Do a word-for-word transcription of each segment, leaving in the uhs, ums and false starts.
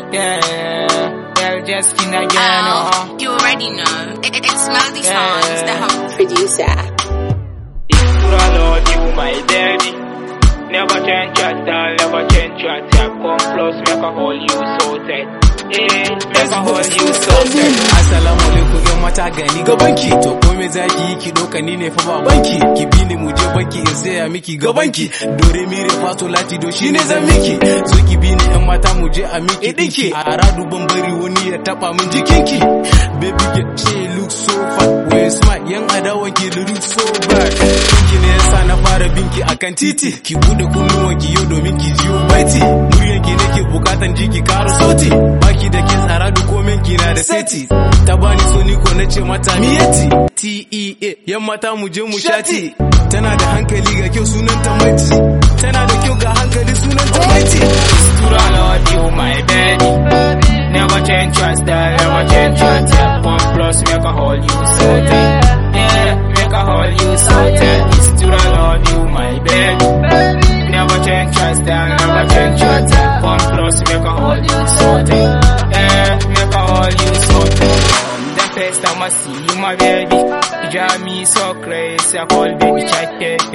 Yeah, yeah, yeah, just skin again. Oh, Oh, you already know. It, it, it's Melody Yeah. Songs, the whole producer. it's to love you, my baby. Never change your style, never change your step. Come close, make a hold you so tight. Yeah, make a hold you so tight. Assalamu alaikum yan mata gani gabanki to ko me zaki yi ki doka ni ne fa babanki ki bi ni mu je banki in saya miki gabanki dore mi re fa so lati do shine zan miki zo ki bi ni yan mata mu je a miki dinki a radu ban bari wani ya taba min jikinki baby get she look so fat when smart yan adawan ki look so bad kinki ne yasa na fara binki akan titi ki bude kunnuwan ki yau domin ki jiyo baiti muryan ki nake bukatan jiki karo sauti baki da kin tsara duk komen ki na da seti ta bani so ni ko nace mata miyati T E A yan mata mu je mu shati tana da hankali ga kyau sunan ta maiti tana da kyau ga hankali sunan ta maiti It's to love you, my baby. Never change your style, never change your step. One plus, make a hold you so tight. Yeah, make a hold you so tight. It's to love you, my baby. Never change your style, never change your step. One plus, make a hold you so tight. Yeah, make a hold you so tight. On the first time I see you, my baby, you drive me so crazy. I call baby chat,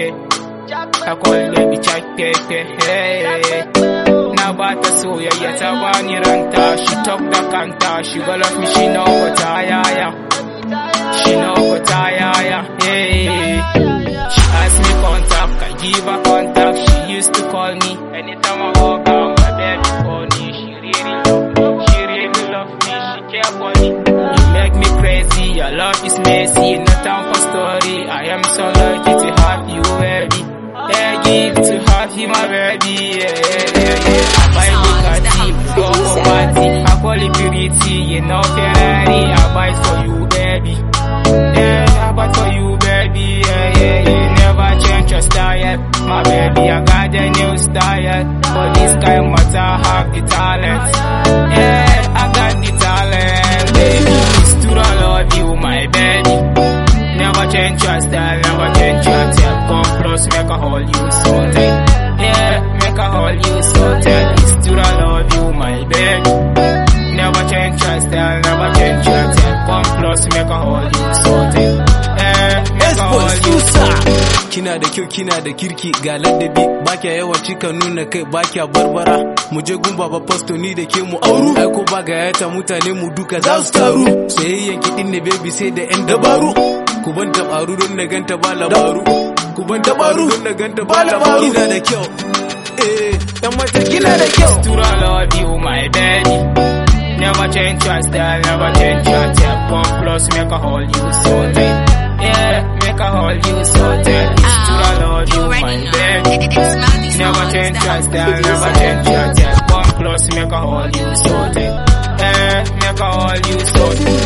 I call baby chat, hey. Na bata soyayya ta bani ranta. She talk the kanta, she go love me, she know what I am. She know what I am, hey. She ask me contact, I give her contact. She used to call me anytime I walk out, my baby call me. She really love me, she really love me, she care for me. You make me crazy, your love is messy, no time for story. I am so lucky to have you, baby. Yeah, give to have you, my baby, yeah, yeah, yeah, yeah. I buy Bugatti, go for party. I call it purity, you know Ferrari. I buy for you, baby. Yeah, I buy for you, baby, yeah, yeah, yeah. Never change your style, my baby. I got the new style. For this kind of matter, I have the talent. Yeah, I got the talent, baby. It's to love you, my baby. Never change your style, never change your step. Come close, make a hold you so tight. Yeah, make a hold you so tight. It's to love you, my baby. Never change your style, never change your step. Come close, make a hold you so tight. Yeah, make a hold you so tight. kina da kyau kina da kirki ga ladabi ba kya yawan cika nuna kai ba kya barbara mu je gun baba pastor ni da ke mu auru ai ko ba ga yata mutane mu duka za su taru sayayyan kidin ne baby sai da yan dabaru ku ban tabaru don na ganta ba labaru ku ban tabaru don na ganta ba labaru kina da kyau eh dan mata kina da kyau to love you, my baby. Never change your style, never change your step. One plus, make a hold you so tight. Yeah, make a hold you so tight. It's to love you, my baby. It, it, it's Melody Songs, Never change the your whole style, producer. never change your step. One plus, make a hold you so tight. Yeah, make a hold you so tight.